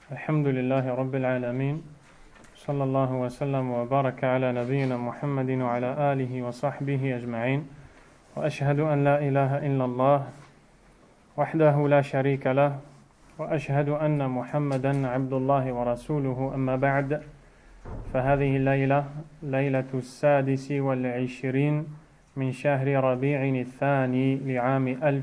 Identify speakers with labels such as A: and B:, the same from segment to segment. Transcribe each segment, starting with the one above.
A: الحمد لله رب العالمين صلى الله وسلم وبارك على نبينا محمد وعلى آله وصحبه أجمعين وأشهد أن لا إله إلا الله وحده لا شريك له وأشهد أن محمدا عبد الله ورسوله أما بعد فهذه الليلة ليلة 26 من شهر ربيع الثاني لعام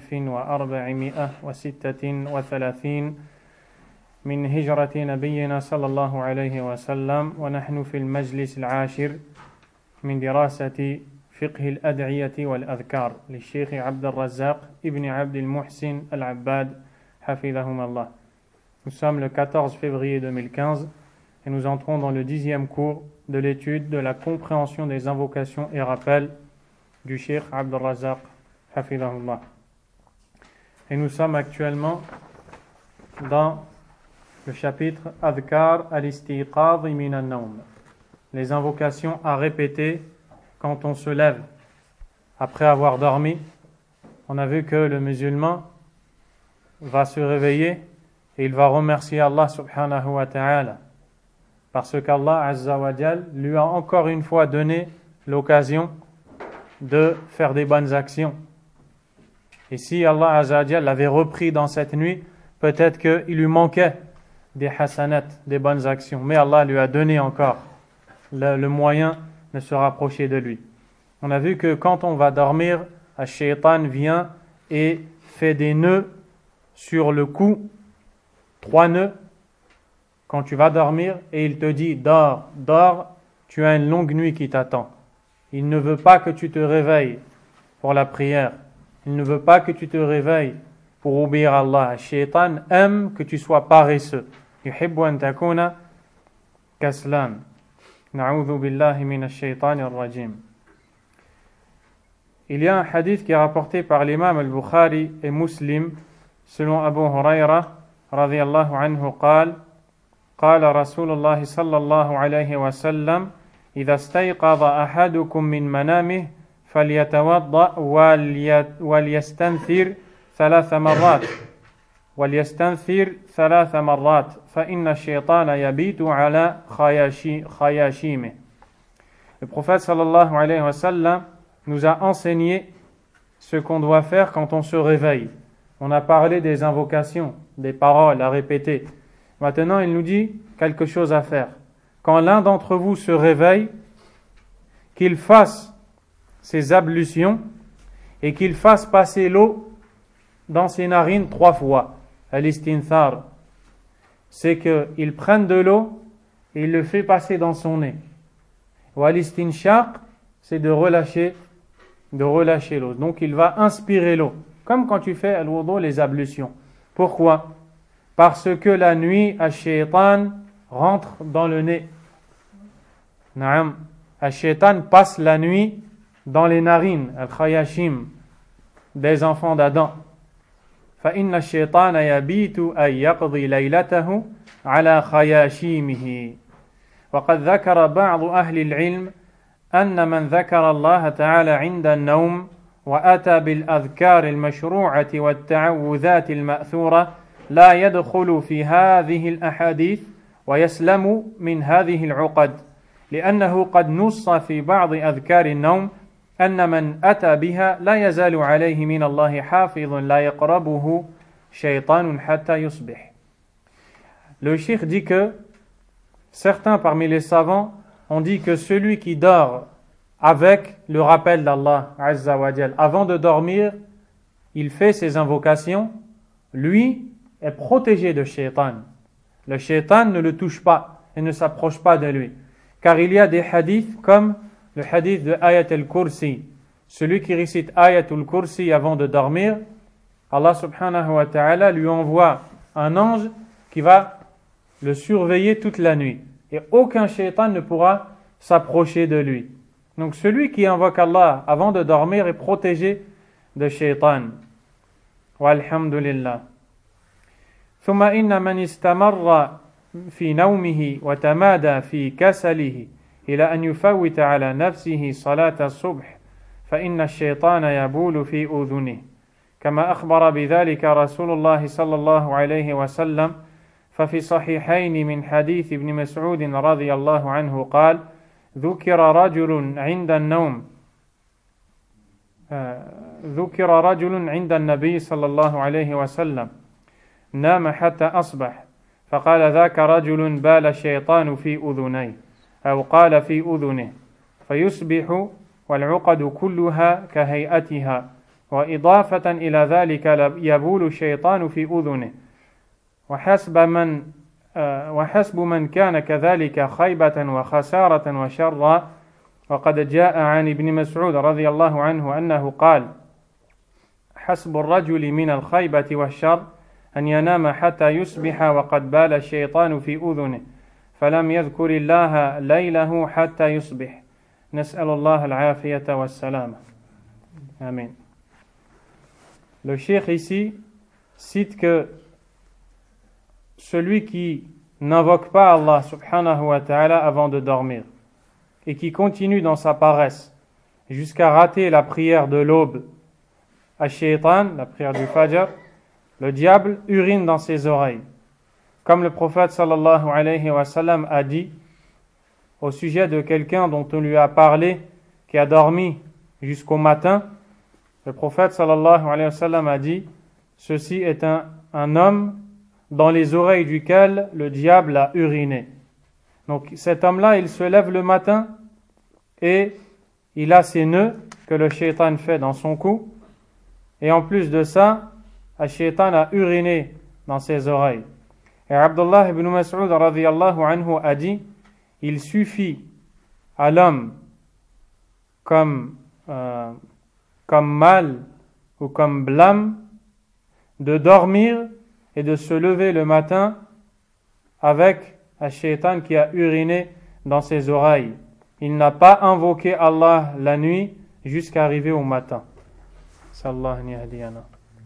A: 1436 من هجرة نبينا صلى الله عليه وسلم ونحن في المجلس العاشر من دراسة فقه الأدعية والأذكار للشيخ عبد الرزاق ابن عبد المحسن العباد حفظهم الله. Nous sommes le 14 février 2015 et nous entrons dans le 10e cours de l'étude de la compréhension des invocations et rappels du Cheikh Abd al-Razzaq hafidhahullah. Et nous sommes actuellement dans le chapitre Adhkar al-istiqadh min an-nawm, les invocations à répéter quand on se lève après avoir dormi. On a vu que le musulman va se réveiller et il va remercier Allah subhanahu wa ta'ala parce qu'Allah azza wa jal lui a encore une fois donné l'occasion de faire des bonnes actions. Et si Allah azza wa jal l'avait repris dans cette nuit, peut-être qu'il lui manquait des hasanat, des bonnes actions, mais Allah lui a donné encore le moyen de se rapprocher de lui. On a vu que quand on va dormir, un shaitan vient et fait des nœuds sur le cou, 3 nœuds quand tu vas dormir, et il te dit dors, dors, tu as une longue nuit qui t'attend. Il ne veut pas que tu te réveilles pour la prière, il ne veut pas que tu te réveilles pour obéir à Allah. Le shaitan aime que tu sois paresseux. يحب أن تكون كسلان. نعوذ بالله من الشيطان الرجيم. Il y a un hadith qui est rapporté par l'imam al-Bukhari et Muslim selon Abu Huraira رضي الله عنه قال قال رسول الله صلى الله عليه وسلم إذا استيقظ أحدكم من منامه فليتوضأ وليستنثر 3 مرات فإن الشيطان يبيت على خياشيمه. Le prophète sallallahu alayhi wa sallam nous a enseigné ce qu'on doit faire quand on se réveille. On a parlé des invocations, des paroles à répéter. Maintenant, il nous dit quelque chose à faire. Quand l'un d'entre vous se réveille, qu'il fasse ses ablutions et qu'il fasse passer l'eau dans ses narines 3 fois. Al-istinthar, c'est qu'il prenne de l'eau et il le fait passer dans son nez. Ou al-istinshaq, c'est de relâcher l'eau. Donc il va inspirer l'eau, comme quand tu fais al-wudu, les ablutions. Pourquoi? Parce que la nuit, al-shaytan rentre dans le nez. Naam, al-shaytan passe la nuit dans les narines, al-khayashim, des enfants d'Adam. فإن الشيطان يبيت أن يقضي ليلته على خياشيمه. وقد ذكر بعض أهل العلم أن من ذكر الله تعالى عند النوم وأتى بالأذكار المشروعة والتعوذات المأثورة لا يدخل في هذه الأحاديث ويسلم من هذه العقد، لأنه قد نص في بعض أذكار النوم أن من أتى بها لا يزال عليه من الله حافظ لا يقربه شيطان حتى يصبح. Le cheikh dit que certains parmi les savants ont dit que celui qui dort avec le rappel d'Allah Azza wa Jal, avant de dormir, il fait ses invocations, lui est protégé de shaitan. Le shaitan ne le touche pas et ne s'approche pas de lui. Car il y a des hadiths comme le hadith de Ayat al-Kursi. Celui qui récite Ayat al-Kursi avant de dormir, Allah subhanahu wa ta'ala lui envoie un ange qui va le surveiller toute la nuit. Et aucun shaitan ne pourra s'approcher de lui. Donc celui qui invoque Allah avant de dormir est protégé de shaitan. Walhamdulillah. ثم إن من استمر في نومه وتمادى في كسله إلى أن يفوت على نفسه صلاة الصبح فإن الشيطان يبول في أذنه كما أخبر بذلك رسول الله صلى الله عليه وسلم ففي صحيحين من حديث ابن مسعود رضي الله عنه قال ذكر رجل عند النبي صلى الله عليه وسلم نام حتى أصبح فقال ذاك رجل بال الشيطان في أذنيه أو قال في أذنه فيصبح والعقد كلها كهيئتها وإضافة إلى ذلك يبول الشيطان في أذنه وحسب من كان كذلك خيبة وخسارة وشرا وقد جاء عن ابن مسعود رضي الله عنه أنه قال حسب الرجل من الخيبة والشر أن ينام حتى يصبح وقد بال الشيطان في أذنه فلم يذكر الله ليله حتى يصبح نسأل الله العافية والسلامة Amen. Le cheikh ici cite que celui qui n'invoque pas Allah subhanahu wa ta'ala avant de dormir et qui continue dans sa paresse jusqu'à rater la prière de l'aube à Shaitan, la prière du Fajr, le diable urine dans ses oreilles. Comme le prophète sallallahu alayhi wa sallam a dit au sujet de quelqu'un dont on lui a parlé qui a dormi jusqu'au matin, le prophète sallallahu alayhi wa sallam a dit ceci est un homme dans les oreilles duquel le diable a uriné. Donc cet homme-là, il se lève le matin et il a ses nœuds que le shaitan fait dans son cou. Et en plus de ça, le shaitan a uriné dans ses oreilles. Et Abdullah ibn Mas'ud radiyallahu anhu a dit, il suffit à l'homme comme mal ou comme blâme de dormir et de se lever le matin avec un shaitan qui a uriné dans ses oreilles. Il n'a pas invoqué Allah la nuit jusqu'à arriver au matin. Sallallahu yahdiyana.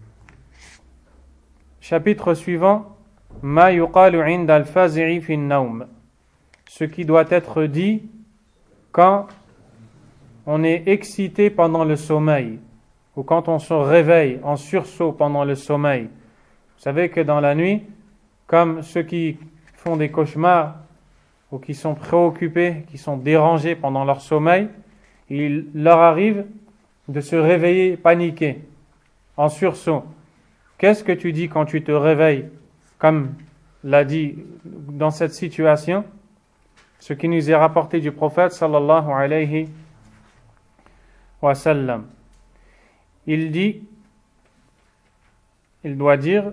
A: Chapitre suivant. Ma yuqalu 'inda al-fazi'i fi an-nawm. Ce qui doit être dit quand on est excité pendant le sommeil ou quand on se réveille en sursaut pendant le sommeil. Vous savez que dans la nuit, comme ceux qui font des cauchemars ou qui sont préoccupés, qui sont dérangés pendant leur sommeil, il leur arrive de se réveiller paniqués, en sursaut. Qu'est-ce que tu dis quand tu te réveilles, comme l'a dit dans cette situation, ce qui nous est rapporté du prophète sallallahu alayhi wa sallam. Il doit dire,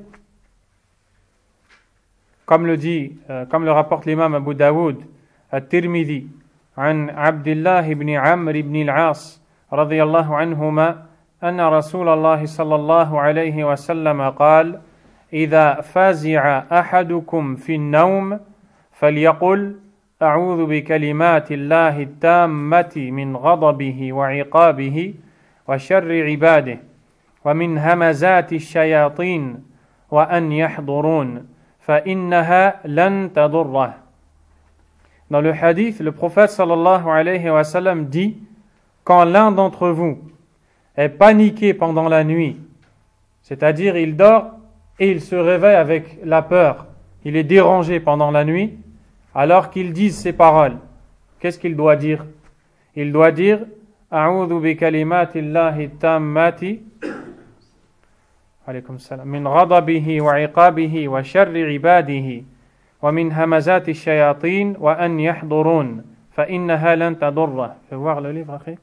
A: comme le rapporte l'imam Abu Daoud at-Tirmidhi عن عبد الله بن عمرو بن العاص رضي الله عنهما أن رسول الله صلى الله عليه وسلم قال إذا فزع أحدكم في النوم فليقل أعوذ بكلمات الله التامة من غضبه وعقابه وشر عباده ومن همزات الشياطين وأن يحضرون فإنها لن تضره. Dans le hadith, le prophète sallallahu alayhi wa sallam dit, quand l'un d'entre vous est paniqué pendant la nuit, c'est-à-dire il dort et il se réveille avec la peur, il est dérangé pendant la nuit, alors qu'il dise ces paroles, qu'est-ce qu'il doit dire? Il doit dire A'udhu bi kalimatillahi tammati alaykum salam min ghadabihi wa iqabihi wa sharri ibadihi wa min hamazati shayatin wa an yahdurun fa innaha lan tadurra. Fais voir le livre après.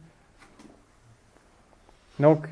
A: Donc,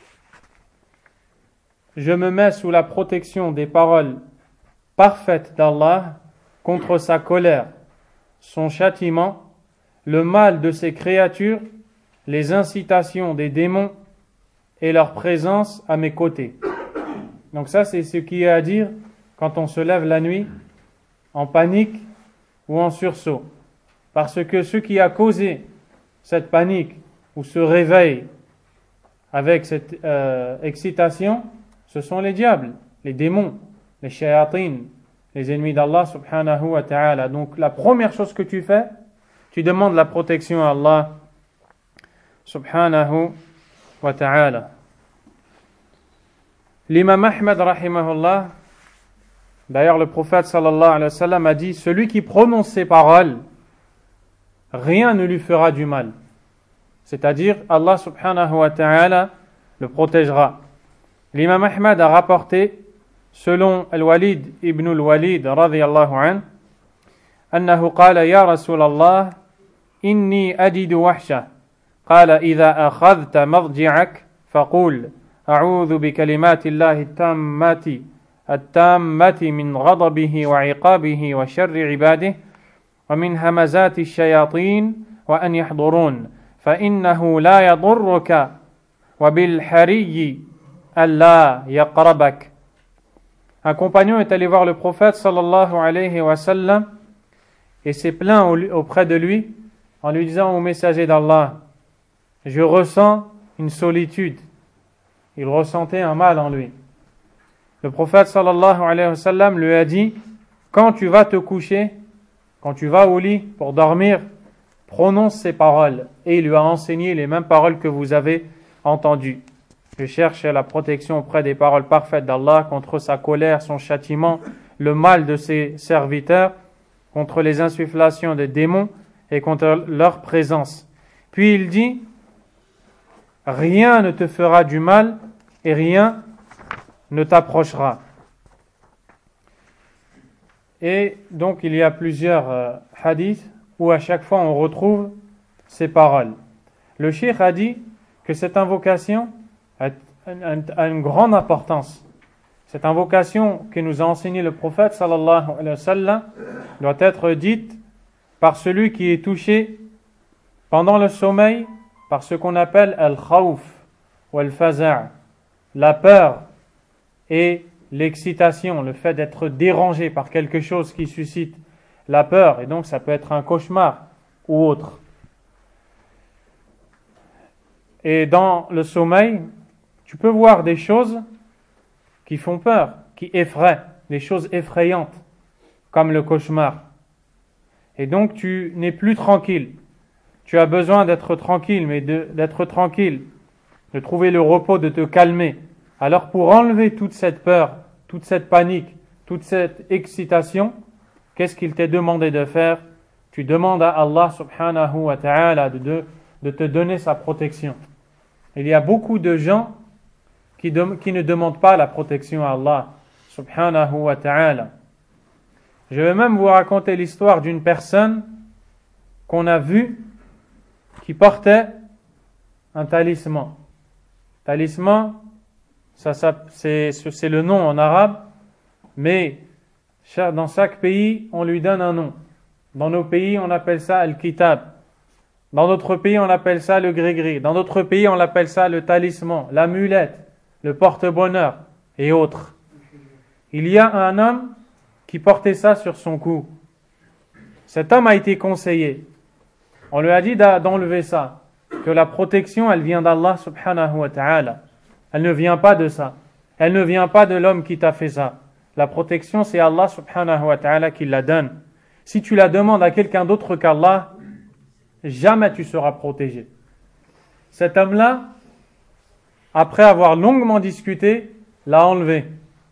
A: je me mets sous la protection des paroles parfaites d'Allah contre sa colère, son châtiment, le mal de ses créatures, les incitations des démons et leur présence à mes côtés. Donc ça, c'est ce qui est à dire quand on se lève la nuit en panique ou en sursaut. Parce que ce qui a causé cette panique ou ce réveil avec cette excitation, ce sont les diables, les démons, les shayatin, les ennemis d'Allah subhanahu wa ta'ala. Donc la première chose que tu fais, tu demandes la protection à Allah subhanahu wa ta'ala. L'imam Ahmad rahimahullah D'ailleurs, le prophète sallallahu alayhi wa sallam a dit, celui qui prononce ces paroles, rien ne lui fera du mal. C'est-à-dire, Allah subhanahu wa ta'ala le protégera. L'imam Ahmad a rapporté, selon Al-Walid ibn al-Walid radiyallahu anhu, أنه قال يا رسول الله إني أجد وحشة قال إذا أخذت مضجعك فقول أعوذ بكلمات الله التامة من غضبه وعقابه وشر عباده ومن همزات الشياطين وأن يحضرون فإنه لا يضرك وبالحري ألا يقربك. Un compagnon est allé voir le prophète sallallahu alayhi wa sallam et s'est plaint auprès de lui en lui disant: Ô messager d'Allah, je ressens une solitude. Il ressentait un mal en lui. Le prophète sallallahu alayhi wa sallam lui a dit: quand tu vas te coucher, quand tu vas au lit pour dormir, prononce ces paroles. Et il lui a enseigné les mêmes paroles que vous avez entendues. Je cherche la protection auprès des paroles parfaites d'Allah contre sa colère, son châtiment, le mal de ses serviteurs, contre les insufflations des démons et contre leur présence. Puis il dit: rien ne te fera du mal et rien ne t'approchera. Et donc il y a plusieurs hadiths où à chaque fois on retrouve ces paroles. Le cheikh a dit que cette invocation a une grande importance. Cette invocation que nous a enseigné le prophète sallallahu alayhi wa sallam doit être dite par celui qui est touché pendant le sommeil par ce qu'on appelle al-khawf ou al-faza', la peur et l'excitation, le fait d'être dérangé par quelque chose qui suscite la peur, et donc ça peut être un cauchemar ou autre. Et dans le sommeil, tu peux voir des choses qui font peur, qui effraient, des choses effrayantes, comme le cauchemar. Et donc tu n'es plus tranquille. Tu as besoin d'être tranquille, mais d'être tranquille, de trouver le repos, de te calmer. Alors pour enlever toute cette peur, toute cette panique, toute cette excitation, qu'est-ce qu'il t'est demandé de faire? Tu demandes à Allah subhanahu wa ta'ala de te donner sa protection. Il y a beaucoup de gens qui ne demandent pas la protection à Allah subhanahu wa ta'ala. Je vais même vous raconter l'histoire d'une personne qu'on a vue qui portait un talisman. Talisman, c'est le nom en arabe, mais dans chaque pays, on lui donne un nom. Dans nos pays, on appelle ça Al-Kitab. Dans d'autres pays, on appelle ça le gris-gris. Dans d'autres pays, on appelle ça le talisman, l'amulette, le porte-bonheur et autres. Il y a un homme qui portait ça sur son cou. Cet homme a été conseillé. On lui a dit d'enlever ça, que la protection, elle vient d'Allah subhanahu wa ta'ala. Elle ne vient pas de ça. Elle ne vient pas de l'homme qui t'a fait ça. La protection, c'est Allah subhanahu wa ta'ala qui la donne. Si tu la demandes à quelqu'un d'autre qu'Allah, jamais tu seras protégé. Cet homme-là, après avoir longuement discuté, l'a enlevé.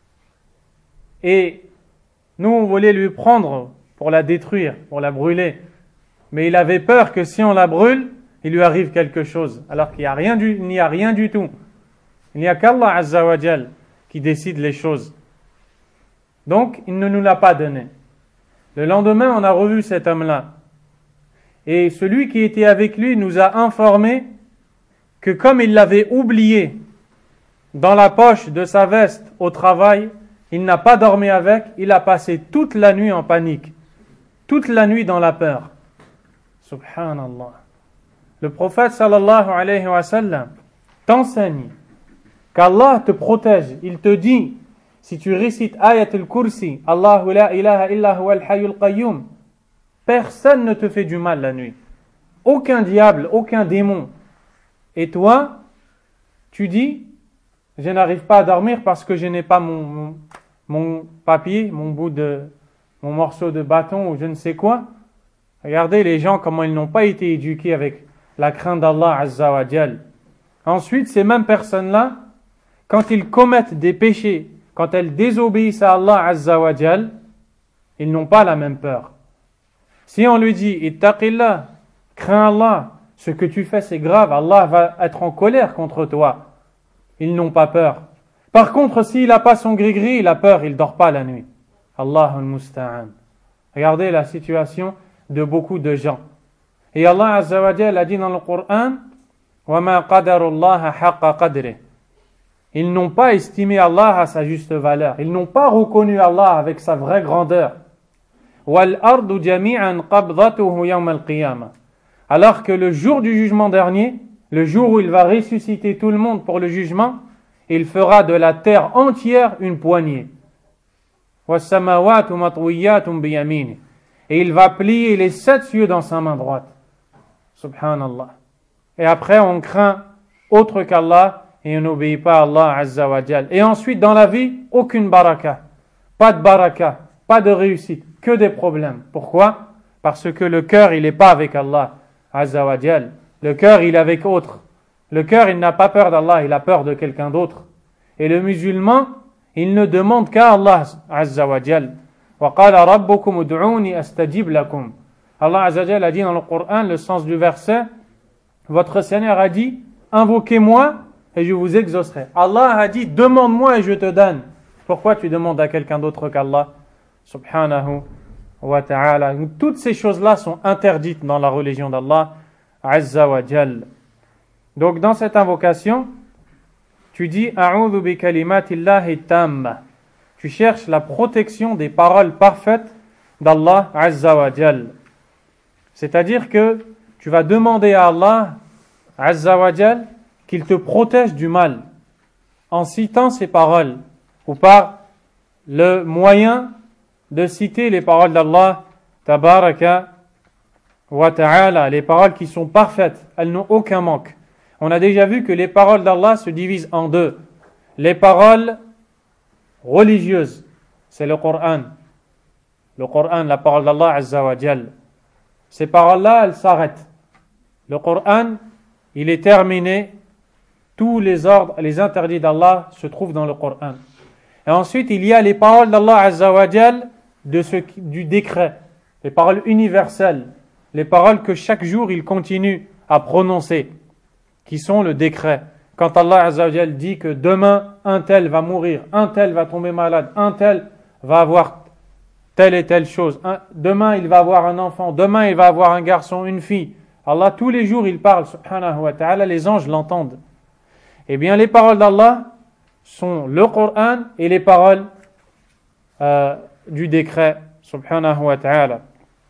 A: Et nous, on voulait lui prendre pour la détruire, pour la brûler. Mais il avait peur que si on la brûle, il lui arrive quelque chose. Alors qu'il n'y a rien du tout. Il n'y a qu'Allah Azza wa Jal qui décide les choses. Donc, il ne nous l'a pas donné. Le lendemain, on a revu cet homme-là. Et celui qui était avec lui nous a informé que comme il l'avait oublié dans la poche de sa veste au travail, il n'a pas dormi avec, il a passé toute la nuit en panique, toute la nuit dans la peur. Subhanallah. Le prophète sallallahu alayhi wa sallam t'enseigne qu'Allah te protège. Il te dit, si tu récites Ayat al-Kursi, Allahu la ilaha illa huwa al-hayyul qayyum, personne ne te fait du mal la nuit. Aucun diable, aucun démon. Et toi, tu dis, je n'arrive pas à dormir parce que je n'ai pas mon papier, mon morceau de bâton ou je ne sais quoi. Regardez les gens, comment ils n'ont pas été éduqués avec la crainte d'Allah Azza wa Jal. Ensuite, ces mêmes personnes-là, quand ils commettent des péchés, quand elles désobéissent à Allah Azza wa Jal, ils n'ont pas la même peur. Si on lui dit, ittaqillah, crains Allah, ce que tu fais c'est grave, Allah va être en colère contre toi. Ils n'ont pas peur. Par contre, s'il n'a pas son gris-gris, il a peur, il ne dort pas la nuit. Allahul musta'an. Regardez la situation de beaucoup de gens. Et Allah Azza wa Jal a dit dans le Coran, وَمَا قَدَرُ اللَّهَ حَقَّ قَدْرِهِ. Ils n'ont pas estimé Allah à sa juste valeur. Ils n'ont pas reconnu Allah avec sa vraie grandeur. وَالْأَرْضُ جَمِيعًا قَبْضَتُهُ يَوْمَ الْقِيَامَةِ. Alors que le jour du jugement dernier, le jour où il va ressusciter tout le monde pour le jugement, il fera de la terre entière une poignée. وَالسَّمَاوَاتُ مَطْوِيَّاتٌ بِيَمِينِهِ. Et il va plier les 7 cieux dans sa main droite. Subhanallah. Et après on craint autre qu'Allah et on n'obéit pas à Allah Azza wa Jal. Et ensuite dans la vie, aucune baraka. Pas de baraka, pas de réussite, que des problèmes. Pourquoi? Parce que le cœur il n'est pas avec Allah Azza wa Jal. Le cœur il est avec autre. Le cœur il n'a pas peur d'Allah, il a peur de quelqu'un d'autre. Et le musulman, il ne demande qu'à Allah Azza wa Jal. وَقَالَ رَبُّكُمُ ادْعُونِي أَسْتَجِبْ لَكُمْ. Allah Azza wa Jal a dit dans le Coran, le sens du verset, votre Seigneur a dit, invoquez-moi et je vous exaucerai. Allah a dit, demande-moi et je te donne. Pourquoi tu demandes à quelqu'un d'autre qu'Allah? Subhanahu wa ta'ala. Toutes ces choses-là sont interdites dans la religion d'Allah Azza wa Jal. Donc dans cette invocation, tu dis A'udhu bi kalimatillahi tamma. Tu cherches la protection des paroles parfaites d'Allah Azza wa Jal. C'est-à-dire que tu vas demander à Allah Azza wa Jal qu'il te protège du mal en citant ces paroles ou par le moyen de citer les paroles d'Allah Tabaraka wa Ta'ala, les paroles qui sont parfaites, elles n'ont aucun manque. On a déjà vu que les paroles d'Allah se divisent en deux. Les paroles religieuses, c'est le Coran. Le Coran, la parole d'Allah Azza wa Jal. Ces paroles-là, elles s'arrêtent. Le Coran, il est terminé. Tous les ordres, les interdits d'Allah se trouvent dans le Coran. Et ensuite, il y a les paroles d'Allah Azza wa Jal du décret. Les paroles universelles. Les paroles que chaque jour, il continue à prononcer. Qui sont le décret. Quand Allah Azza wa Jal dit que demain, un tel va mourir, un tel va tomber malade, un tel va avoir telle et telle chose. Demain, il va avoir un enfant, demain, il va avoir un garçon, une fille. Allah, tous les jours, il parle, subhanahu wa ta'ala, les anges l'entendent. Eh bien, les paroles d'Allah sont le Coran et les paroles du décret, subhanahu wa ta'ala.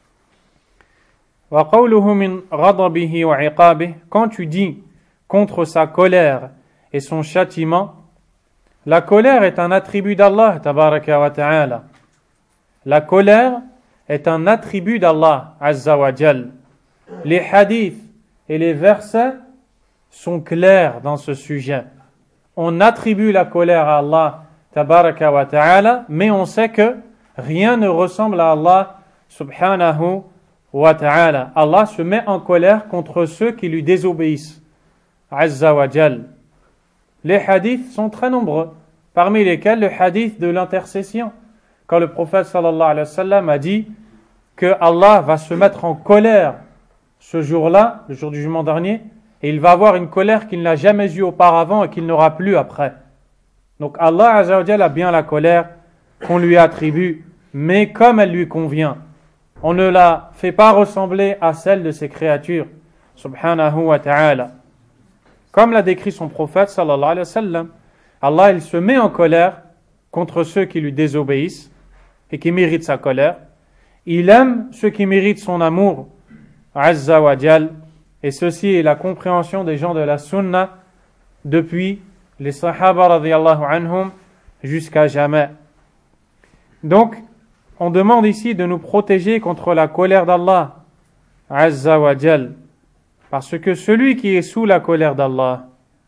A: Wa qawluhu min ghadabihi wa iqabihi. Quand tu dis contre sa colère et son châtiment, la colère est un attribut d'Allah, tabaraka wa ta'ala. La colère est un attribut d'Allah, azza wa jal. Les hadiths et les versets sont clairs dans ce sujet. On attribue la colère à Allah, tabaraka wa ta'ala, mais on sait que rien ne ressemble à Allah, subhanahu wa ta'ala. Allah se met en colère contre ceux qui lui désobéissent. Azza wa Jal. Les hadiths sont très nombreux, parmi lesquels le hadith de l'intercession. Quand le prophète sallallahu alayhi wa sallam a dit que Allah va se mettre en colère ce jour-là, le jour du jugement dernier, et il va avoir une colère qu'il n'a jamais eue auparavant et qu'il n'aura plus après. Donc Allah Azza wa Jal a bien la colère qu'on lui attribue, mais comme elle lui convient. On ne la fait pas ressembler à celle de ses créatures, subhanahu wa ta'ala. Comme l'a décrit son prophète sallallahu alayhi wa sallam, Allah il se met en colère contre ceux qui lui désobéissent et qui méritent sa colère. Il aime ceux qui méritent son amour, azza wa jal, et ceci est la compréhension des gens de la sunna depuis les sahaba radiyallahu anhum jusqu'à jamais. Donc, on demande ici de nous protéger contre la colère d'Allah, azza wa jal. Parce que celui qui est sous la colère d'Allah,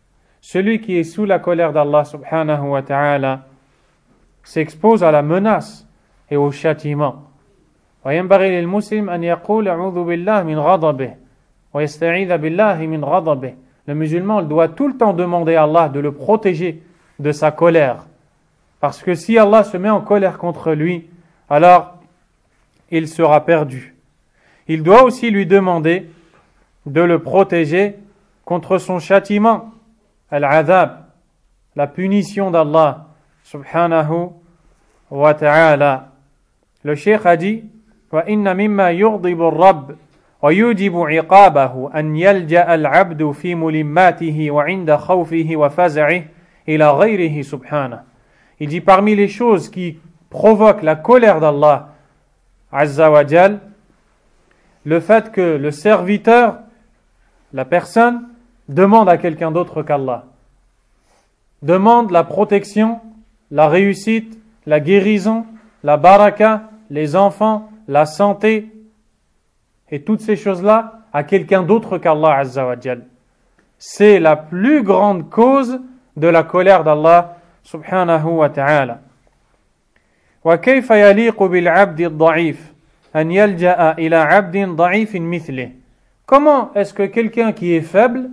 A: subhanahu wa ta'ala, s'expose à la menace et au châtiment. وينبغي للمسلم أن يقول أعوذ بالله من غضبه ويستعيذ بالله من غضبه. Le musulman doit tout le temps demander à Allah de le protéger de sa colère. Parce que si Allah se met en colère contre lui, alors il sera perdu. Il doit aussi lui demander de le protéger contre son châtiment, al-adhab, la punition d'Allah, subhanahu wa ta'ala. Le cheikh a dit, وَإِنَّ مِمَّا يُغْضِبُ الرَّبِّ وَيُوجِبُ عِقَابَهُ أَنْ يَلْجَأَ الْعَبْدُ فِي مُلِمَّاتِهِ وَعِنْدَ خَوْفِهِ وَفَزَعِهِ إِلَى غَيْرِهِ سُبْحَانَهُ. Il dit parmi les choses qui provoquent la colère d'Allah, Azza wa Jal, le fait que le serviteur, la personne, demande à quelqu'un d'autre qu'Allah. Demande la protection, la réussite, la guérison, la baraka, les enfants, la santé, et toutes ces choses-là à quelqu'un d'autre qu'Allah Azza wa Jal. C'est la plus grande cause de la colère d'Allah subhanahu wa ta'ala. وَكَيْفَ يَلِيقُ بِالْعَبْدِ الضَّعِيفِ أَنْ يَلْجَأَ إِلَى عَبْدٍ ضَعِيفٍ مِثْلِهِ. Comment est-ce que quelqu'un qui est faible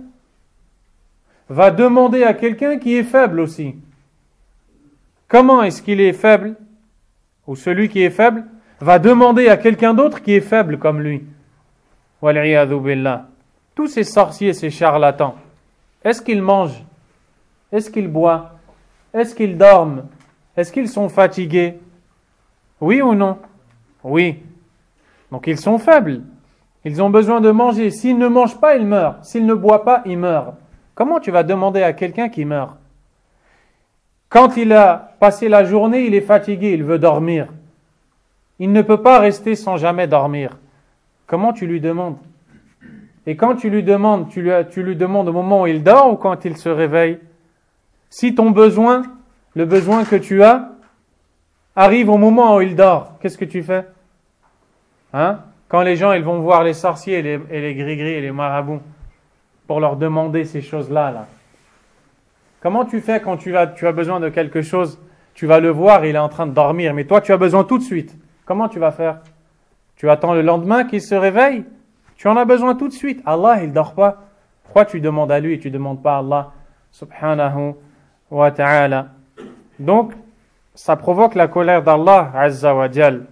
A: va demander à quelqu'un qui est faible aussi? Comment est-ce qu'il est faible, ou celui qui est faible va demander à quelqu'un d'autre qui est faible comme lui? Wal'iyadhu billah. Tous ces sorciers, ces charlatans, est-ce qu'ils mangent? Est-ce qu'ils boivent? Est-ce qu'ils dorment? Est-ce qu'ils sont fatigués? Oui ou non? Oui. Donc ils sont faibles. Ils ont besoin de manger. S'ils ne mangent pas, ils meurent. S'ils ne boivent pas, ils meurent. Comment tu vas demander à quelqu'un qui meurt? Quand il a passé la journée, il est fatigué, il veut dormir. Il ne peut pas rester sans jamais dormir. Comment tu lui demandes? Et quand tu lui demandes, tu lui demandes au moment où il dort ou quand il se réveille? Si ton besoin, le besoin que tu as, arrive au moment où il dort, qu'est-ce que tu fais? Quand les gens ils vont voir les sorciers et les gris-gris et les marabouts pour leur demander ces choses-là, là. Comment tu fais quand tu as besoin de quelque chose? Tu vas le voir, il est en train de dormir, mais toi tu as besoin tout de suite. Comment tu vas faire? Tu attends le lendemain qu'il se réveille? Tu en as besoin tout de suite. Allah, il ne dort pas. Pourquoi tu demandes à lui et tu ne demandes pas à Allah subhanahu wa ta'ala? Donc, ça provoque la colère d'Allah Azza wa Jal.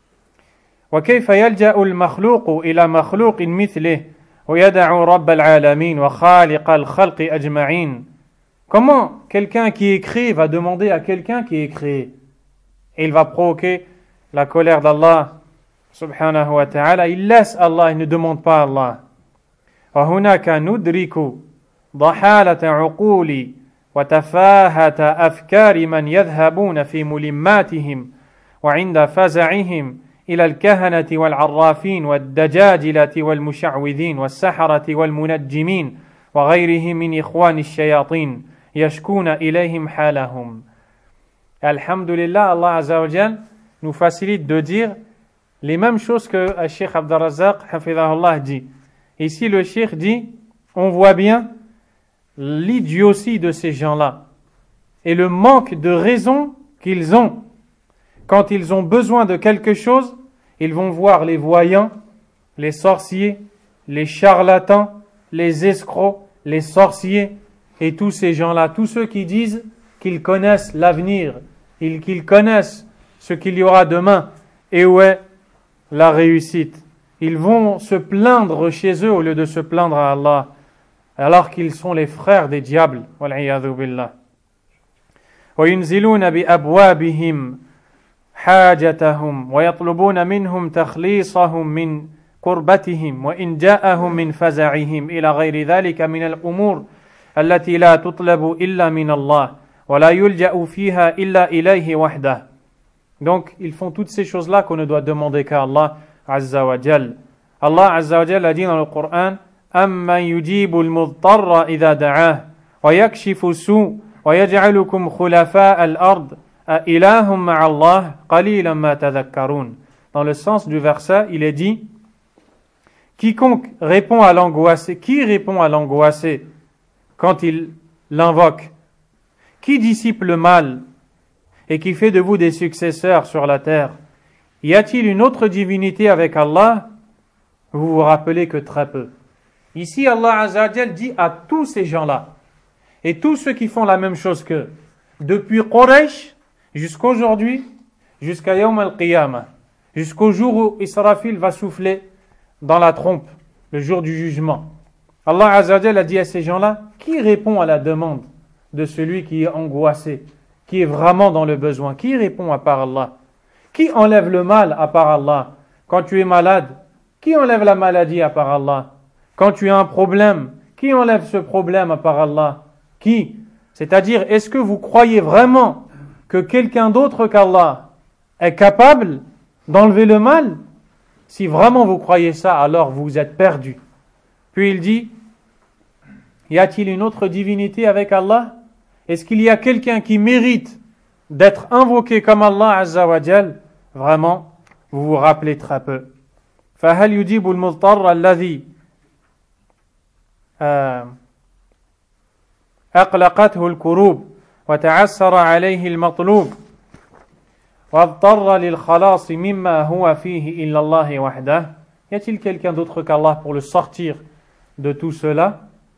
A: وكيف يلجأ المخلوق إلى مخلوق مثله ويدع رب العالمين وخالق الخلق أجمعين. Comment quelqu'un qui est créé va demander à quelqu'un qui est créé? Et il va provoquer la colère d'Allah subhanahu wa ta'ala. Il laisse Allah, il ne demande pas à Allah. وهناك ندرك ضحالة عقول وتفاهة أفكار من يذهبون في ملماتهم وعند فزعهم إلى الكهنة والعرافين والدجاجلة والمشعوذين والسحرة والمنجمين وغيرهم من إخوان الشياطين يشكون إليهم حالهم. Alhamdulillah, Allah Azza wa Jal nous facilite de dire les mêmes choses que le Cheikh Abd al-Razzaq hafidhahullah dit. Ici le Cheikh dit, on voit bien l'idiotie de ces gens-là et le manque de raison qu'ils ont. Quand ils ont besoin de quelque chose, ils vont voir les voyants, les sorciers, les charlatans, les escrocs, les sorciers et tous ces gens-là, tous ceux qui disent qu'ils connaissent l'avenir, qu'ils connaissent ce qu'il y aura demain et où est la réussite. Ils vont se plaindre chez eux au lieu de se plaindre à Allah, alors qu'ils sont les frères des diables. Wal'iyadhu billah. وَيُنْزِلُونَ بِأَبْوَابِهِمْ حاجتهم ويطلبون منهم تخليصهم من قربتهم وإن جاءهم من فزعهم إلى غير ذلك من الأمور التي لا تطلب إلا من الله ولا يلجأ فيها إلا إليه وحده. Donc ils font toutes ces choses-là qu'on ne doit demander qu'à Allah Azza wa Jal. Allah Azza wa Jal a dit dans le Coran أَمَّنْ يُجِيبُ الْمُضْطَرَّ إِذَا دَعَاهُ وَيَكْشِفُ السُّوءَ وَيَجْعَلُكُمْ خُلَفَاءَ الْأَرْضِ أَإِلَٰهٌ مَعَ اللَّهِ قَلِيلًا مَا تَذَكَّرُونَ. Dans le sens du verset, il est dit quiconque répond à l'angoissé, qui répond à l'angoissé quand il l'invoque? Qui dissipe le mal et qui fait de vous des successeurs sur la terre? Y a-t-il une autre divinité avec Allah? Vous vous rappelez que très peu. Ici, Allah Azza wa Jal dit à tous ces gens-là et tous ceux qui font la même chose qu'eux, depuis Quraysh jusqu'aujourd'hui, jusqu'à Yawm al-Qiyamah, jusqu'au jour où Israfil va souffler dans la trompe, le jour du jugement. Allah Azza wa Jalla a dit à ces gens-là, qui répond à la demande de celui qui est angoissé, qui est vraiment dans le besoin? Qui répond à part Allah? Qui enlève le mal à part Allah? Quand tu es malade, qui enlève la maladie à part Allah? Quand tu as un problème, qui enlève ce problème à part Allah? Qui? C'est-à-dire, est-ce que vous croyez vraiment que quelqu'un d'autre qu'Allah est capable d'enlever le mal? Si vraiment vous croyez ça, alors vous êtes perdus. Puis il dit, y a-t-il une autre divinité avec Allah? Est-ce qu'il y a quelqu'un qui mérite d'être invoqué comme Allah Azza wa Jal? Vraiment, vous vous rappelez très peu. فَهَلْ يُجِيبُ الْمُضْطَرَّ الَّذِي أقلقته الكروب وتعسر عليه المطلوب واضطر للخلاص مما هو فيه إلا الله وحده. Y a-t-il quelqu'un d'autre qu'Allah pour le sortir de tout cela?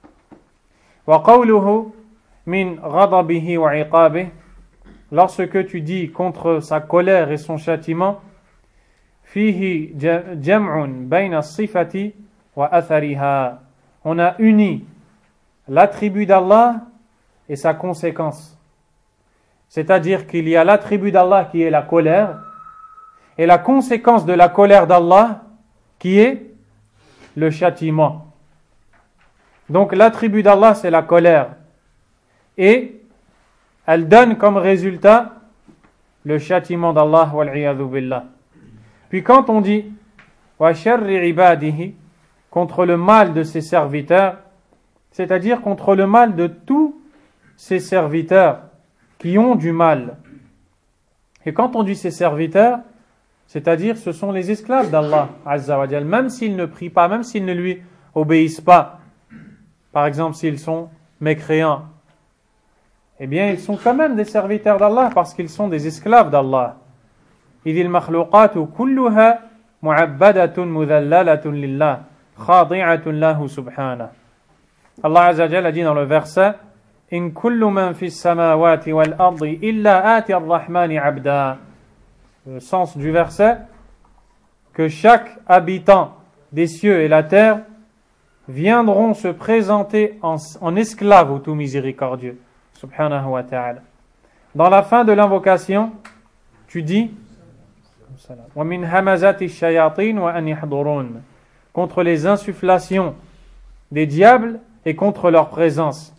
A: وقوله من غضبه وعقابه, lorsque tu dis contre sa colère et son châtiment, فيه جمع بين الصفة وأثرها, on a uni l'attribut d'Allah et sa conséquence. C'est-à-dire qu'il y a l'attribut d'Allah qui est la colère et la conséquence de la colère d'Allah qui est le châtiment. Donc l'attribut d'Allah c'est la colère et elle donne comme résultat le châtiment d'Allah wal-'iyadhu billah. Puis quand on dit wa sharri ibadihi, contre le mal de ses serviteurs, c'est-à-dire contre le mal de tous ses serviteurs qui ont du mal. Et quand on dit ses serviteurs, c'est-à-dire ce sont les esclaves d'Allah Azza wa Jal, même s'ils ne prient pas, même s'ils ne lui obéissent pas, par exemple s'ils sont mécréants, eh bien ils sont quand même des serviteurs d'Allah parce qu'ils sont des esclaves d'Allah. idil makhluqatu kulluha mu'abbadatun mudhallalatun lillah khadi'atun lahu subhanahu. Allah Azza wa Jalla a dit dans le verset in kullu man fis samawati wal ardi illa ati ar-rahmani 'abda. Le sens du verset, que chaque habitant des cieux et la terre viendront se présenter en esclaves au tout miséricordieux subhanahu wa ta'ala. Dans la fin de l'invocation, tu dis wa min hamazati ash-shayatin wa an yahdurun, contre les insufflations des diables et contre leur présence.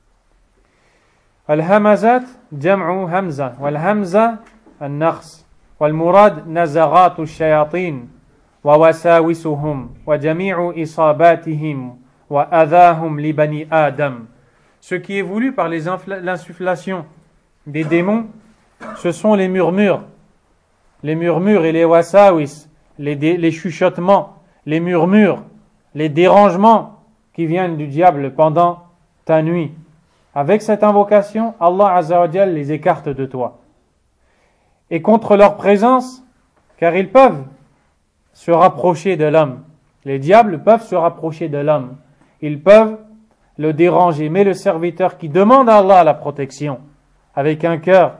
A: Al-hamazat jam'u hamza wal hamza an-nakhs wal murad nazaghat ash-shayatin wa wasawisuhum wa jami'u isabatihim wa adahum li bani adam. Ce qui est voulu par l'insufflation des démons, ce sont les murmures et les wasawis, les chuchotements, les murmures, les dérangements qui viennent du diable pendant ta nuit. Avec cette invocation, Allah Azza wa Jal les écarte de toi. Et contre leur présence, car ils peuvent se rapprocher de l'homme. Les diables peuvent se rapprocher de l'homme. Ils peuvent le déranger. Mais le serviteur qui demande à Allah la protection, avec un cœur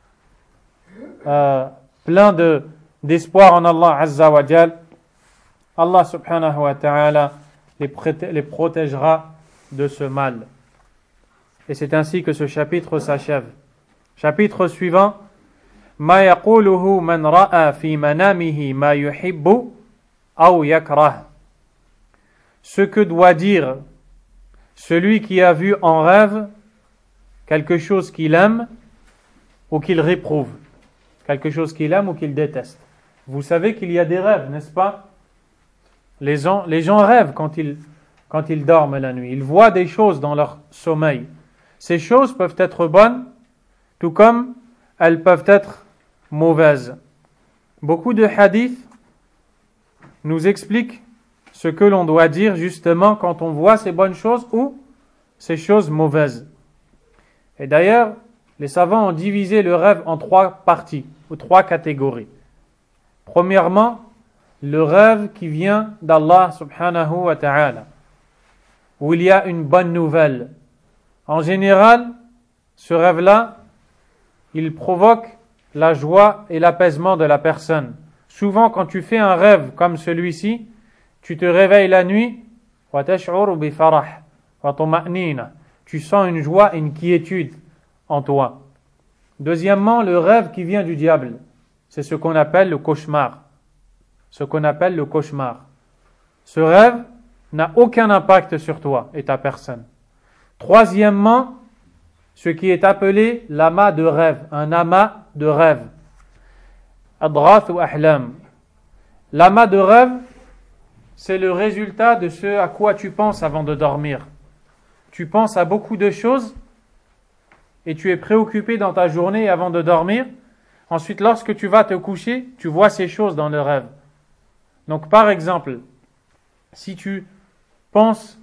A: plein d'espoir en Allah Azza wa Jal, Allah subhanahu wa ta'ala les protégera de ce mal. Et c'est ainsi que ce chapitre s'achève. Chapitre suivant, ma yaquluhu man ra'a fi manamihi ma yuhibbu aw yakrah. Ce que doit dire celui qui a vu en rêve quelque chose qu'il aime ou qu'il réprouve, quelque chose qu'il aime ou qu'il déteste. Vous savez qu'il y a des rêves, n'est-ce pas? Les gens rêvent quand ils dorment la nuit. Ils voient des choses dans leur sommeil. Ces choses peuvent être bonnes, tout comme elles peuvent être mauvaises. Beaucoup de hadiths nous expliquent ce que l'on doit dire justement quand on voit ces bonnes choses ou ces choses mauvaises. Et d'ailleurs, les savants ont divisé le rêve en 3 parties ou 3 catégories. Premièrement, le rêve qui vient d'Allah subhanahu wa ta'ala, où il y a une bonne nouvelle. En général, ce rêve-là, il provoque la joie et l'apaisement de la personne. Souvent, quand tu fais un rêve comme celui-ci, tu te réveilles la nuit, tu sens une joie et une quiétude en toi. Deuxièmement, le rêve qui vient du diable, c'est ce qu'on appelle le cauchemar. Ce rêve n'a aucun impact sur toi et ta personne. Troisièmement, ce qui est appelé l'amas de rêve, un amas de rêve. Adrath ou ahlam. L'amas de rêve, c'est le résultat de ce à quoi tu penses avant de dormir. Tu penses à beaucoup de choses et tu es préoccupé dans ta journée avant de dormir. Ensuite, lorsque tu vas te coucher, tu vois ces choses dans le rêve. Donc, par exemple, si tu penses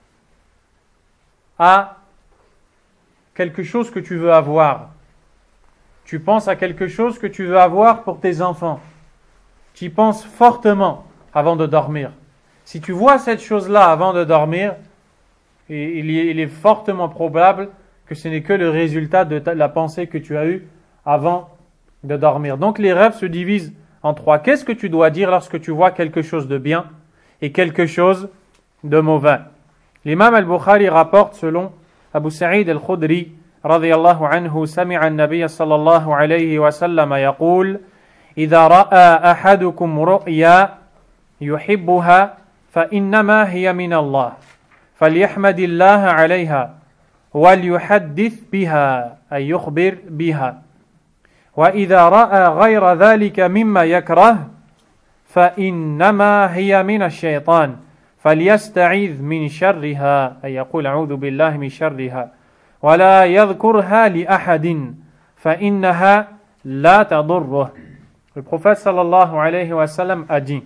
A: à quelque chose que tu veux avoir, tu penses à quelque chose que tu veux avoir pour tes enfants, tu y penses fortement avant de dormir. Si tu vois cette chose-là avant de dormir, il est fortement probable que ce n'est que le résultat de la pensée que tu as eue avant de dormir. Donc les rêves se divisent en trois. Qu'est-ce que tu dois dire lorsque tu vois quelque chose de bien et quelque chose de mauvais? L'imam al-Bukhari rapporte selon Abu Sa'id al-Khudri radiyallahu anhu sami'a an-nabiy sallallahu alayhi wa sallam yaqul idha ra'a ahadukum ru'ya yuhibbuha fa innama hiya min Allah falyahmadillah 'alayha wal yuhaddith biha ay yukhbir biha wa idha ra'a ghayra dhalika mimma yakrah fa innama hiya min ash-shaytan فليستعيذ من شرها أي يقول أعوذ بالله من شرها ولا يذكرها لأحد فإنها لا تضره. Le prophète sallallahu alayhi wa sallam a dit: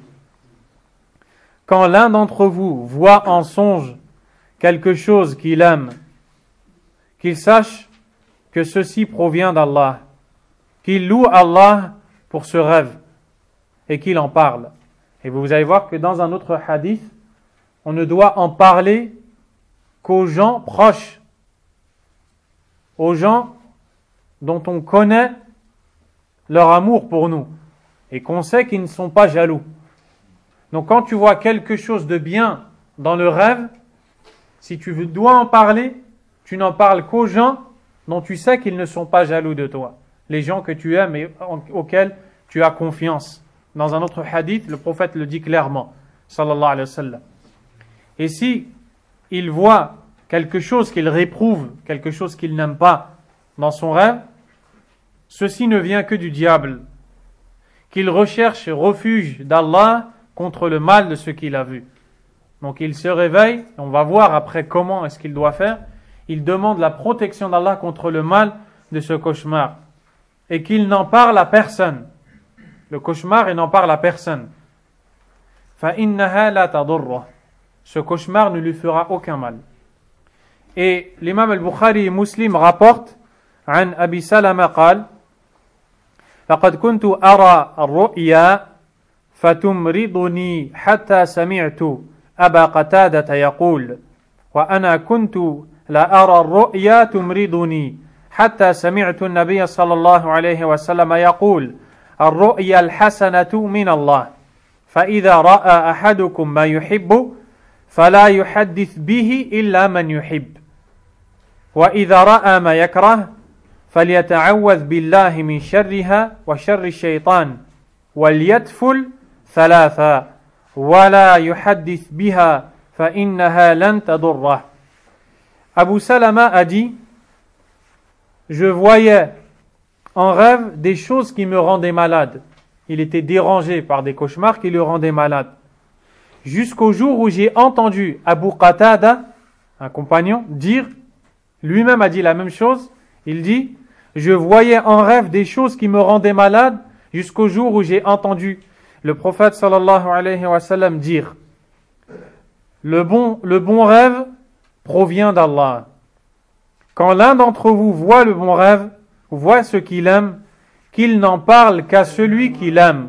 A: quand l'un d'entre vous voit en songe quelque chose qu'il aime, qu'il sache que ceci provient d'Allah, qu'il loue Allah pour ce rêve et qu'il en parle. Et vous allez voir que dans un autre hadith, on ne doit en parler qu'aux gens proches, aux gens dont on connaît leur amour pour nous et qu'on sait qu'ils ne sont pas jaloux. Donc quand tu vois quelque chose de bien dans le rêve, si tu dois en parler, tu n'en parles qu'aux gens dont tu sais qu'ils ne sont pas jaloux de toi, les gens que tu aimes et auxquels tu as confiance. Dans un autre hadith, le prophète le dit clairement, sallallahu alayhi wa sallam. Et si il voit quelque chose qu'il réprouve, quelque chose qu'il n'aime pas dans son rêve, ceci ne vient que du diable, qu'il recherche refuge d'Allah contre le mal de ce qu'il a vu. Donc il se réveille, on va voir après comment est-ce qu'il doit faire, il demande la protection d'Allah contre le mal de ce cauchemar, et qu'il n'en parle à personne. Le cauchemar, il n'en parle à personne. فَإِنَّهَا لَا تَضُرُّهُ. Ce cauchemar ne lui fera aucun mal. Et l'imam al-Bukhari et Muslim rapporte عن أبي سلمة قال لقد كنت أرى الرؤيا فتمرضني حتى سمعت أبا قتادة يقول وأنا كنت لا أرى الرؤيا تمرضني حتى سمعت النبي صلى الله عليه وسلم يقول الرؤيا الحسنة من الله فإذا رأى أحدكم ما يحب فلا يحدث به إلا من يحب وإذا رأى ما يكره فليتعوذ بالله من شرها وشر الشيطان وليتفل ثلاثا ولا يحدث بها فإنها لن تضره. Abu Salama a dit: je voyais en rêve des choses qui me rendaient malade. Il était dérangé par des cauchemars qui le rendaient malade. Jusqu'au jour où j'ai entendu Abu Qatada, un compagnon, dire, lui-même a dit la même chose, il dit: je voyais en rêve des choses qui me rendaient malade jusqu'au jour où j'ai entendu le prophète sallallahu alayhi wa sallam dire: le bon rêve provient d'Allah. Quand l'un d'entre vous voit le bon rêve, ou voit ce qu'il aime, qu'il n'en parle qu'à celui qu'il aime.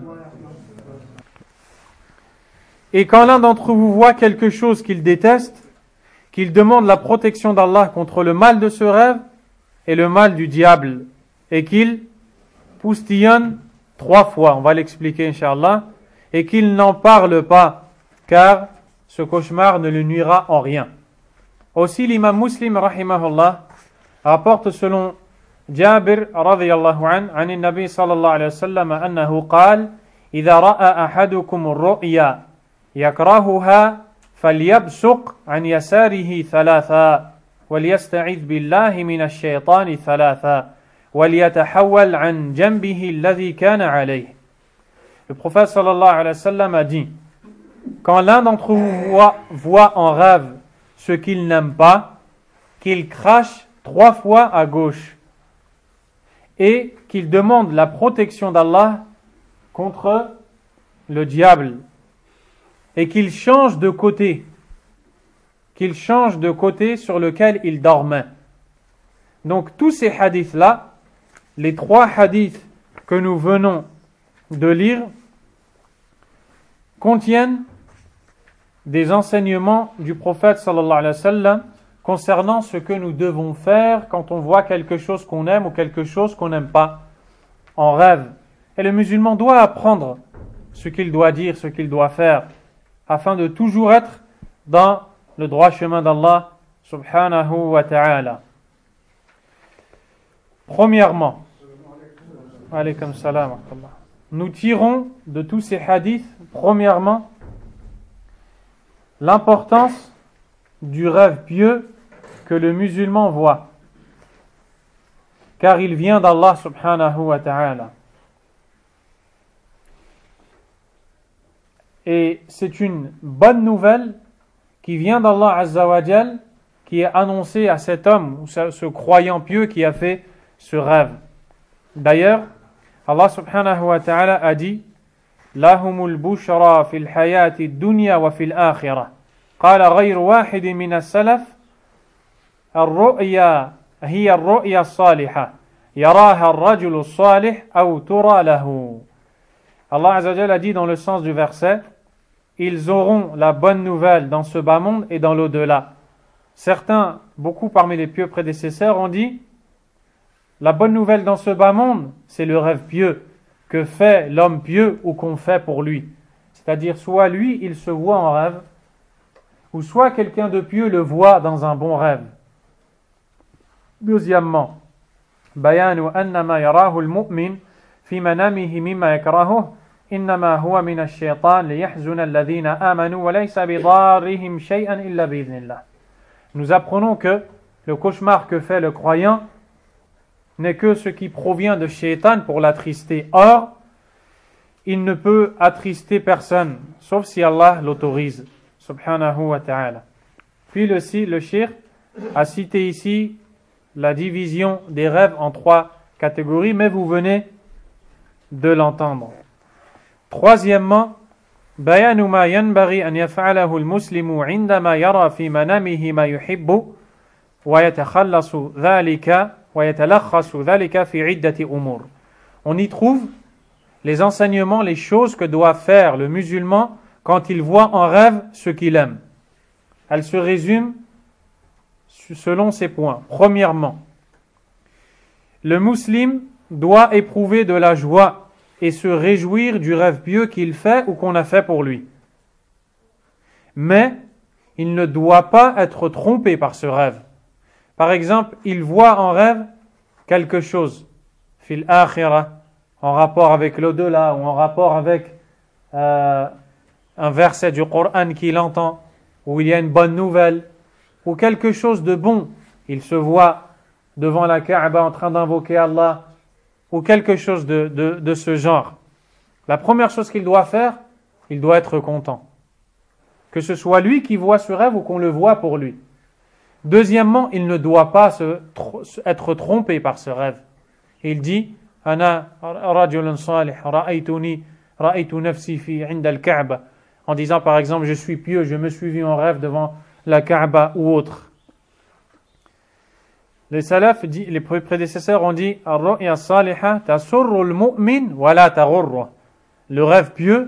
A: Et quand l'un d'entre vous voit quelque chose qu'il déteste, qu'il demande la protection d'Allah contre le mal de ce rêve et le mal du diable, et qu'il poustillonne 3 fois, on va l'expliquer Inch'Allah, et qu'il n'en parle pas, car ce cauchemar ne lui nuira en rien. Aussi l'imam Muslim rahimahullah rapporte selon Jabir radiyallahu an, عن النبي صلى الله عليه وسلم أنه قال إذا رأى أحدكم الرؤيا يكرهها فليبصق عن يساره 3 وليستعذ بالله من الشيطان 3 وليتحول عن جنبه الذي كان عليه. Le prophète sallallahu alayhi wa sallam a dit: quand l'un d'entre vous voit en rêve ce qu'il n'aime pas, qu'il crache 3 fois à gauche et qu'il demande la protection d'Allah contre le diable et qu'il change de côté sur lequel il dormait. Donc tous ces hadiths-là, les 3 hadiths que nous venons de lire, contiennent des enseignements du prophète sallallahu alayhi wa sallam concernant ce que nous devons faire quand on voit quelque chose qu'on aime ou quelque chose qu'on n'aime pas en rêve. Et le musulman doit apprendre ce qu'il doit dire, ce qu'il doit faire, afin de toujours être dans le droit chemin d'Allah subhanahu wa ta'ala. Premièrement, alaykum salam wa rahmatullah. Nous tirons de tous ces hadiths, premièrement, l'importance du rêve pieux que le musulman voit, car il vient d'Allah subhanahu wa ta'ala. Et c'est une bonne nouvelle qui vient d'Allah azza wa jal, qui est annoncée à cet homme, ou ce croyant pieux qui a fait ce rêve. D'ailleurs, Allah subhanahu wa ta'ala a dit: lahumul bushra fil hayati dunya wa fil akhirah. Qala ghayru wahid min as-salaf ar-ru'ya hiya ar-ru'ya as-salihah yaraha ar-rajulu as-salih aw tura lahu. Allah azza wa jalla a dit dans le sens du verset: ils auront la bonne nouvelle dans ce bas monde et dans l'au-delà. Certains, beaucoup parmi les pieux prédécesseurs ont dit: la bonne nouvelle dans ce bas monde, c'est le rêve pieux que fait l'homme pieux ou qu'on fait pour lui. C'est-à-dire, soit lui, il se voit en rêve, ou soit quelqu'un de pieux le voit dans un bon rêve. Deuxièmement, bayanu annama yarahu al-mu'min fi manamihi mimma yakrahuhu innama huwa min ash-shaytan liyahzuna alladhina amanu wa laysa bidarrihim shay'an illa bi'idhnillah. Nous apprenons que le cauchemar que fait le croyant n'est que ce qui provient de Shaitan pour l'attrister. Or, il ne peut attrister personne, sauf si Allah l'autorise, subhanahu wa ta'ala. Puis le shir a cité ici la division des rêves en 3 catégories, mais vous venez de l'entendre. Troisièmement, bayanu ma yanbaghi an yaf'alahu al-muslimu 'indama yara fi manamihi ma yuhibbu wa yatakhallasu dhalika. On y trouve les enseignements, les choses que doit faire le musulman quand il voit en rêve ce qu'il aime. Elles se résument selon ces points. Premièrement, le musulman doit éprouver de la joie et se réjouir du rêve pieux qu'il fait ou qu'on a fait pour lui. Mais il ne doit pas être trompé par ce rêve. Par exemple, il voit en rêve quelque chose, fil akhirah, en rapport avec l'au-delà ou en rapport avec un verset du Coran qu'il entend, où il y a une bonne nouvelle, ou quelque chose de bon. Il se voit devant la Kaaba en train d'invoquer Allah, ou quelque chose de ce genre. La première chose qu'il doit faire, il doit être content. Que ce soit lui qui voit ce rêve ou qu'on le voit pour lui. Deuxièmement, il ne doit pas être trompé par ce rêve. Il dit: Ana rajulun salih ra'aytu nafsi fi 'inda al-Ka'ba. En disant par exemple: je suis pieux, je me suis vu en rêve devant la Kaaba ou autre. Les salaf, les prédécesseurs ont dit: ar-ru'ya salihah tasurru al-mu'min wa la taghurru. Le rêve pieux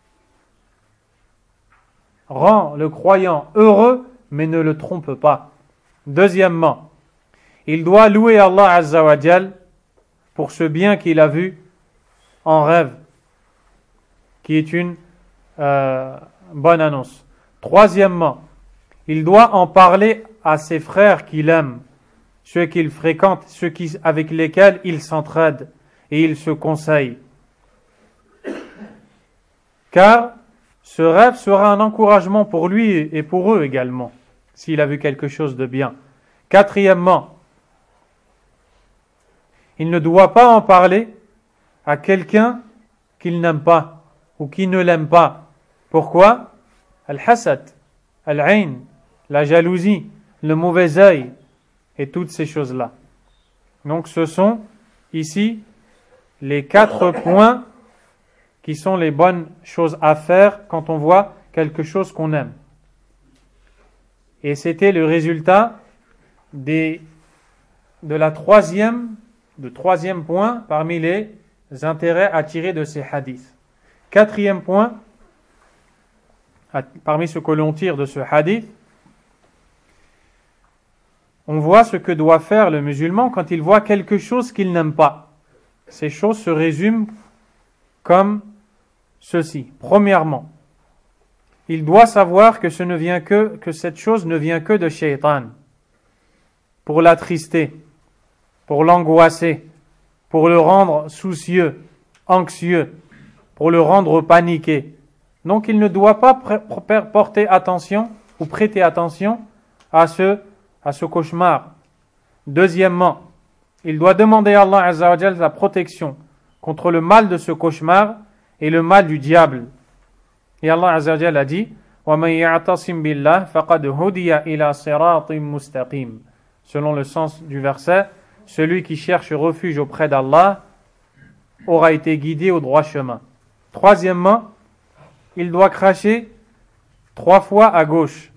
A: rend le croyant heureux, mais ne le trompe pas. Deuxièmement, il doit louer Allah Azza wa Jal pour ce bien qu'il a vu en rêve, qui est une bonne annonce. Troisièmement, il doit en parler à ses frères qu'il aime, ceux qu'il fréquente, avec lesquels il s'entraide et il se conseille. Car ce rêve sera un encouragement pour lui et pour eux également, s'il a vu quelque chose de bien. Quatrièmement, il ne doit pas en parler à quelqu'un qu'il n'aime pas ou qui ne l'aime pas. Pourquoi? Al-hasad, al-ayn, la jalousie, le mauvais œil et toutes ces choses-là. Donc ce sont ici les 4 points qui sont les bonnes choses à faire quand on voit quelque chose qu'on aime. Et c'était le résultat de troisième point parmi les intérêts à tirer de ces hadiths. 4e point, parmi ce que l'on tire de ce hadith, on voit ce que doit faire le musulman quand il voit quelque chose qu'il n'aime pas. Ces choses se résument comme ceci. Premièrement, il doit savoir que cette chose ne vient que de Shaitan, pour l'attrister, pour l'angoisser, pour le rendre soucieux, anxieux, pour le rendre paniqué. Donc il ne doit pas porter attention ou prêter attention à ce cauchemar. Deuxièmement, il doit demander à Allah Azza wa Jalla sa protection contre le mal de ce cauchemar et le mal du diable. Et Allah Azza wa Jalla a dit وَمَنْ يَعْتَصِمْ بِاللَّهِ فَقَدْ هُدِيَ إِلَى صِرَاطٍ مُسْتَقِيمٍ. Selon le sens du verset, celui qui cherche refuge auprès d'Allah aura été guidé au droit chemin. Troisièmement, il doit cracher 3 fois à gauche.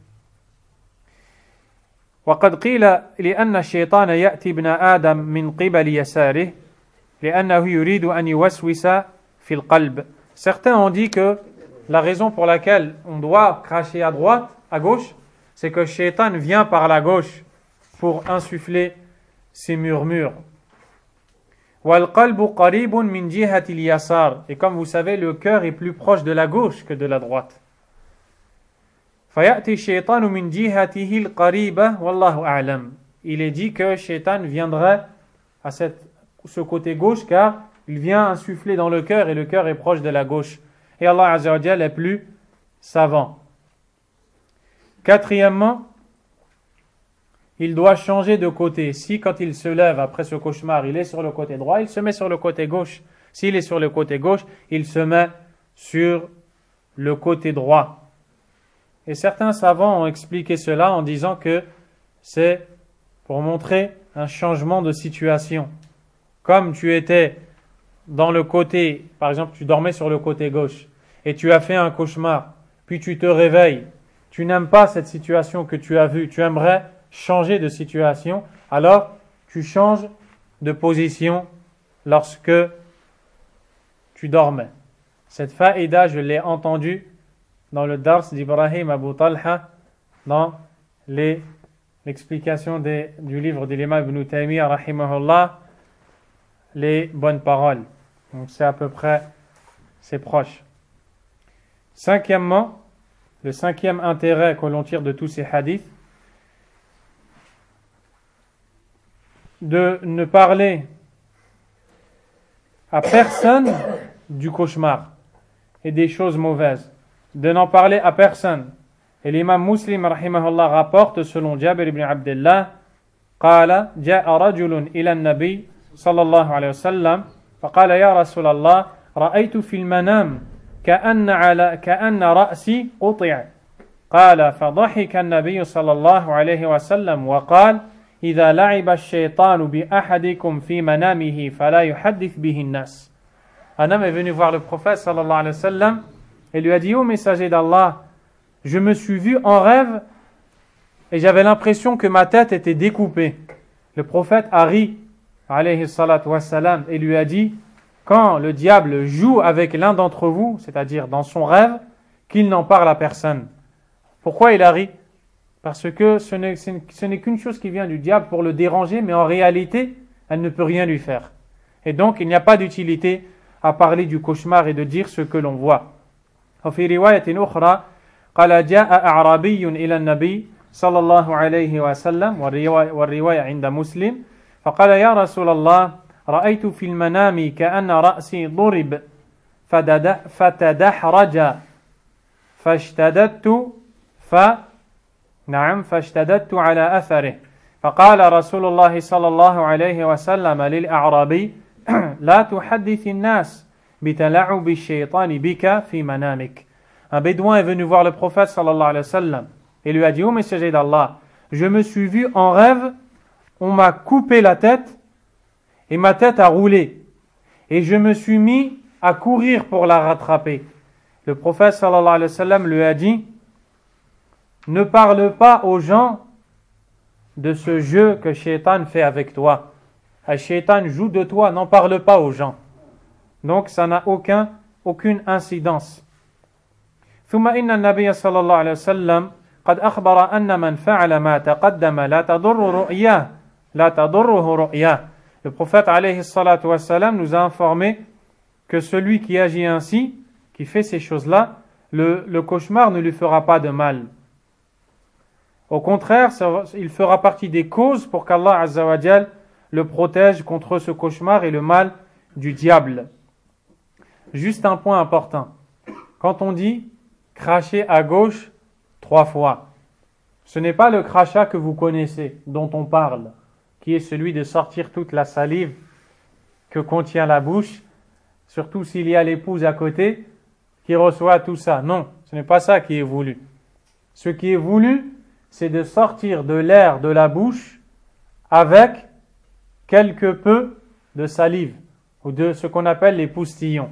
A: وقد قيل لأن الشيطان يأتي ابن آدم من قبل يساره لأنه يريد أن يوسوس في القلب. Certains ont dit que la raison pour laquelle on doit cracher à droite, à gauche, c'est que Shaitan vient par la gauche pour insuffler ses murmures. وَالْقَلْبُ قَرِيبٌ مِنْ جِهَةِ الْيَسَارِ. Et comme vous savez, le cœur est plus proche de la gauche que de la droite. فَيَأْتِي الشَّيْطَانُ مِنْ جِهَتِهِ الْقَرِيبَةِ وَاللَّهُ أَعْلَمُ. Il est dit que Shaitan viendrait à ce côté gauche car il vient insuffler dans le cœur et le cœur est proche de la gauche. Et Allah Azza wa Jalla est plus savant. Quatrièmement, il doit changer de côté. Si quand il se lève après ce cauchemar, il est sur le côté droit, il se met sur le côté gauche. S'il est sur le côté gauche, il se met sur le côté droit. Et certains savants ont expliqué cela en disant que c'est pour montrer un changement de situation. Comme tu étais dans le côté, par exemple, tu dormais sur le côté gauche et tu as fait un cauchemar, puis tu te réveilles, tu n'aimes pas cette situation que tu as vue, tu aimerais changer de situation, alors tu changes de position lorsque tu dormais. Cette faïda, je l'ai entendue dans le dars d'Ibrahim Abu Talha, dans l'explication du livre de l'imam Ibn Taymiyyah, rahimahullah, les bonnes paroles. Donc c'est à peu près, c'est proche. Cinquièmement, le 5e intérêt que l'on tire de tous ces hadiths, de ne parler à personne du cauchemar et des choses mauvaises, de n'en parler à personne. Et l'imam Muslim rahimahullah rapporte selon Jabir ibn Abdullah قال جاء رجل إلى النبي صلى الله عليه وسلم فقال يا رسول الله رأيت في المنام كأن رأسي قطع قال فضحك النبي صلى الله عليه وسلم وقال إذا لعب الشيطان بأحدكم في منامه فلا يحدث به الناس. Un homme est venu voir le prophète sallallahu alayhi wa sallam et lui a dit: ô messager d'Allah, je me suis vu en rêve et j'avais l'impression que ma tête était découpée. Le prophète a ri alayhi salatu wassalam et lui a dit: quand le diable joue avec l'un d'entre vous, c'est-à-dire dans son rêve, qu'il n'en parle à personne. Pourquoi il a ri? Parce que ce n'est qu'une chose qui vient du diable pour le déranger, mais en réalité, elle ne peut rien lui faire. Et donc, il n'y a pas d'utilité à parler du cauchemar et de dire ce que l'on voit. وفي رواية أخرى قال جاء أعرابي إلى النبي صلى الله عليه وسلم والرواية عند مسلم فقال يا رسول الله رأيت في المنام كأن رأسي ضرب فتدحرج فاشتددت على أثره فقال رسول الله صلى الله عليه وسلم للأعرابي لا تحدث الناس بتلاعب الشيطان بك في منامك. Un bédouin est venu voir le prophète sallallahu alayhi wa sallam et lui a dit: ô messager d'Allah, je me suis vu en rêve, on m'a coupé la tête et ma tête a roulé et je me suis mis à courir pour la rattraper. Le prophète sallallahu alayhi wa sallam lui a dit: ne parle pas aux gens de ce jeu que Shaitan fait avec toi. Shaitan joue de toi, n'en parle pas aux gens. Donc ça n'a aucune incidence. ثم إن النبي صلى الله عليه وسلم قد أخبر أن من فعل ما تقدم لا تضره رؤياه. Le prophète alayhi salatu wassalam nous a informé que celui qui agit ainsi, qui fait ces choses-là, le cauchemar ne lui fera pas de mal. Au contraire, il fera partie des causes pour qu'Allah Azza wa Jal le protège contre ce cauchemar et le mal du diable. Juste un point important. Quand on dit cracher à gauche 3 fois, ce n'est pas le crachat que vous connaissez, dont on parle, qui est celui de sortir toute la salive que contient la bouche, surtout s'il y a l'épouse à côté qui reçoit tout ça. Non, ce n'est pas ça qui est voulu. Ce qui est voulu, c'est de sortir de l'air de la bouche avec quelque peu de salive ou de ce qu'on appelle les poustillons.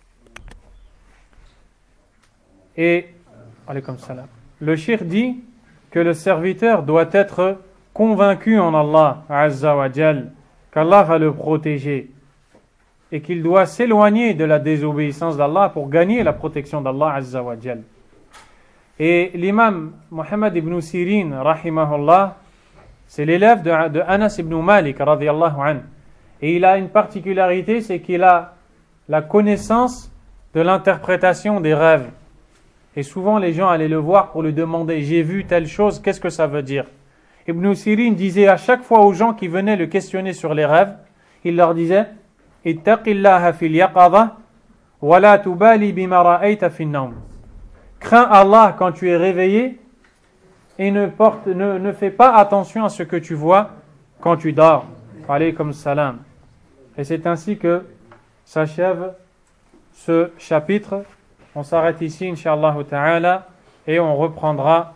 A: Et le cheikh dit que le serviteur doit être convaincu en Allah Azza wa Jal, qu'Allah va le protéger et qu'il doit s'éloigner de la désobéissance d'Allah pour gagner la protection d'Allah Azza wa Jal. Et l'imam Muhammad ibn Sirin, rahimahullah, c'est l'élève de Anas ibn Malik, radiyallahu anhu. Et il a une particularité, c'est qu'il a la connaissance de l'interprétation des rêves. Et souvent, les gens allaient le voir pour lui demander: j'ai vu telle chose, qu'est-ce que ça veut dire? Ibn Sirin disait à chaque fois aux gens qui venaient le questionner sur les rêves, il leur disait: ittaqillaha fil yaqadha wa la tubali bima ra'ayta fin nawm. Crains Allah quand tu es réveillé et ne fais pas attention à ce que tu vois quand tu dors. Alaykum salam. Et c'est ainsi que s'achève ce chapitre. On s'arrête ici, Inch'Allah ta'ala, et on reprendra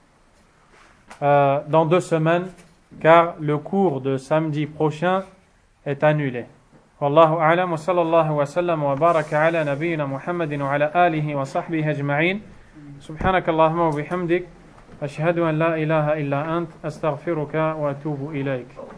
A: dans 2 semaines, car le cours de samedi prochain est annulé. Wallahu a'lam wa sallallahu wa sallam wa baraka ala nabiyyina Muhammadin wa ala alihi wa sahbihi ajma'in. Subhanaka Allahumma wa bihamdik. Ashhadu an la ilaha illa ant. Astaghfiruka wa atubu ilayk.